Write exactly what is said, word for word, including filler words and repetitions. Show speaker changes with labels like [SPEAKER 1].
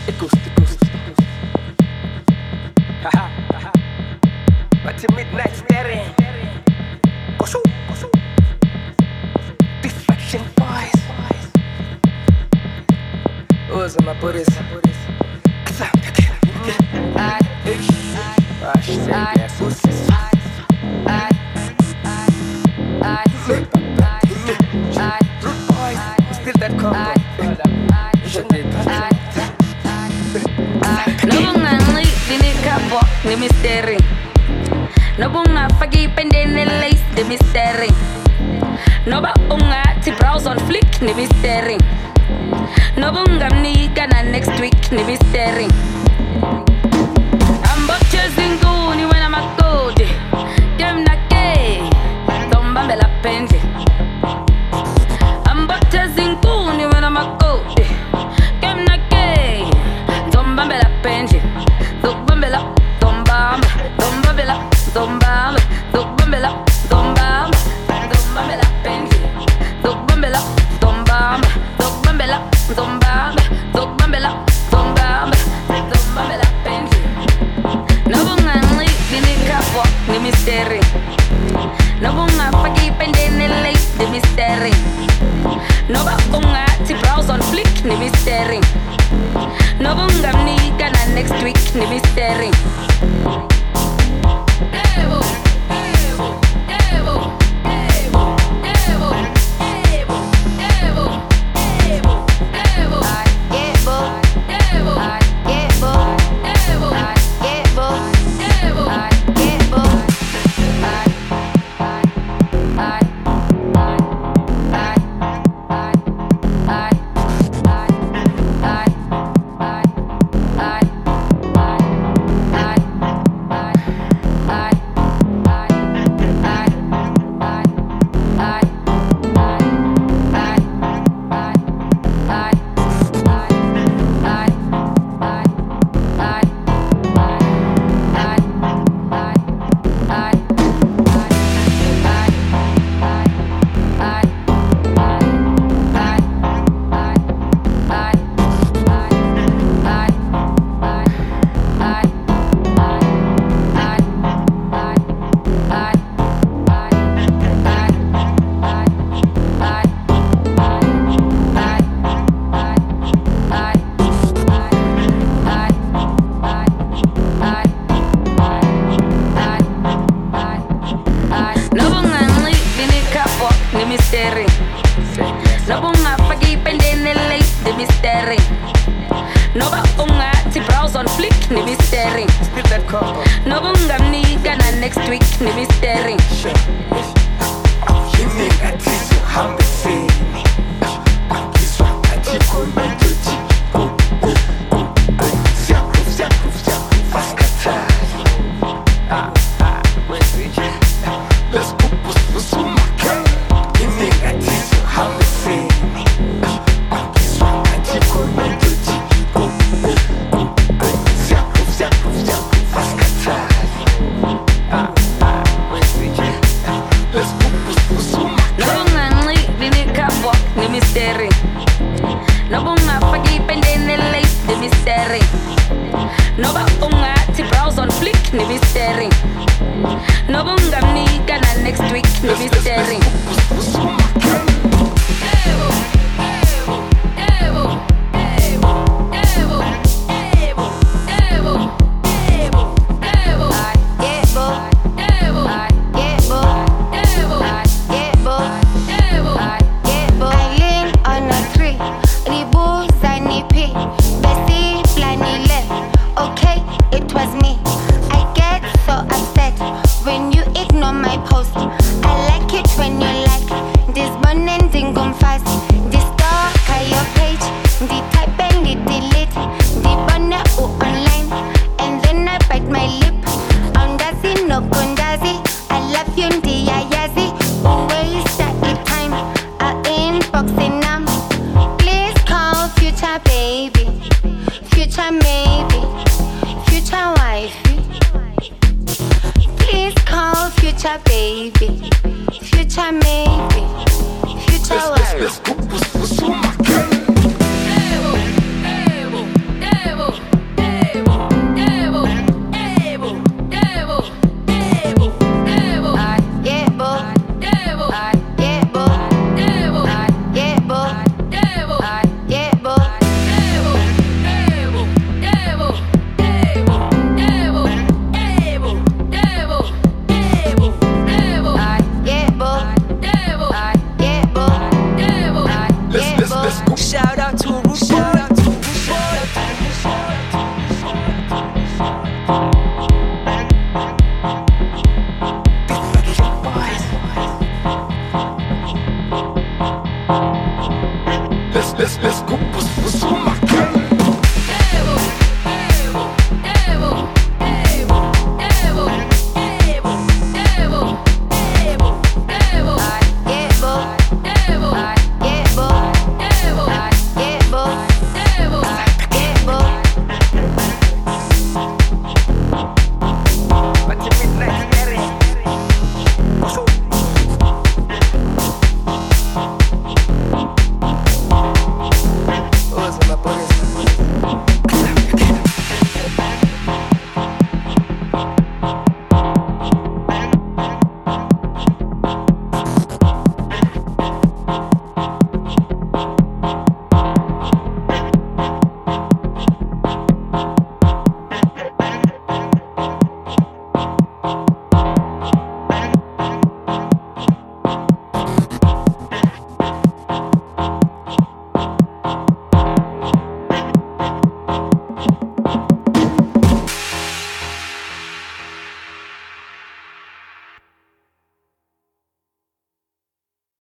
[SPEAKER 1] It goes, it goes, it goes. Haha, haha. But to midnight staring. Koshu, koshu. Distraction boys. Who's my buddies? I, I, say yes, who's this? I, I, I, boys, still that combo.
[SPEAKER 2] Nobunga ngili kabo ni mystery. Nobunga fagi pendene lace the mystery. Noba unga ti browse on flick ni mystery. Nobunga mnika na next week ni mystery. I'm but chasing goony when I'm a good. Dem na gay. Tomba me la pende. I'm but chasing goony when I'm a good. Dem na gay. Tomba me la pende. Tomba me la. Tomba. Tomba me la. Tomba. Tomba me la. Tomba. Tomba me la pende. Tomba me la. Tomba. Tomba me la. Tomba. Tomba me la. Tomba. Tomba me la pende. No bunga ngli dini kapo ni mystery. No bunga fagi pendene lace the mystery. No ba bunga ti browse on flick ni mystery. No bunga mnika na next week ni mystery. Evo, Evo, Evo, Evo, Evo, Evo, Evo, Evo, Evo, Evo, Evo, Evo, Evo, Evo, Evo, Evo. No bunga fagi pendene lace the mystery. No ba unga ti browse on flick ni mystery.
[SPEAKER 1] Still that combo.
[SPEAKER 2] No bunga mnika na next week ni mystery.
[SPEAKER 1] Kimi atizo hambesi. Akiswa atiko menjoji. Siaku, siaku, siaku, faskata. Ah, ah, where's the jet? Let's go, push, push, umake. Kimi atizo hambesi. Akiswa atiko menjoji. Siaku, siaku, siaku, faskata. Ah, ah, where's the jet? Let's go, push, push, umake.
[SPEAKER 2] No bunga ngli dini kapo ni mystery. No bunga fagi pendene lace the mystery. No ba unga ti browse on flick ni mystery. No bunga mnika na next week ni mystery. Evo, Evo, Evo, Evo, Evo, Evo, Evo, Evo, Evo, Evo, Evo, Evo, Evo, Evo, Evo.
[SPEAKER 3] I lean on a tree, ribu zanipi, besi flanile. Okay, it was me. I get so upset when you ignore my post. I like it when you like this bun ending gone fast. The stalk on your page, the type and the delete, the banner online, and then I bite my lip. Ondazi no kondazi, I love you ndi yayazi. Always at the time, I inboxing them. Please call future baby, future maybe, future wifey. Please call future baby, future maybe, future wife.
[SPEAKER 1] Let's go, push, push, umake.
[SPEAKER 2] Evo, Evo, Evo, Thank you.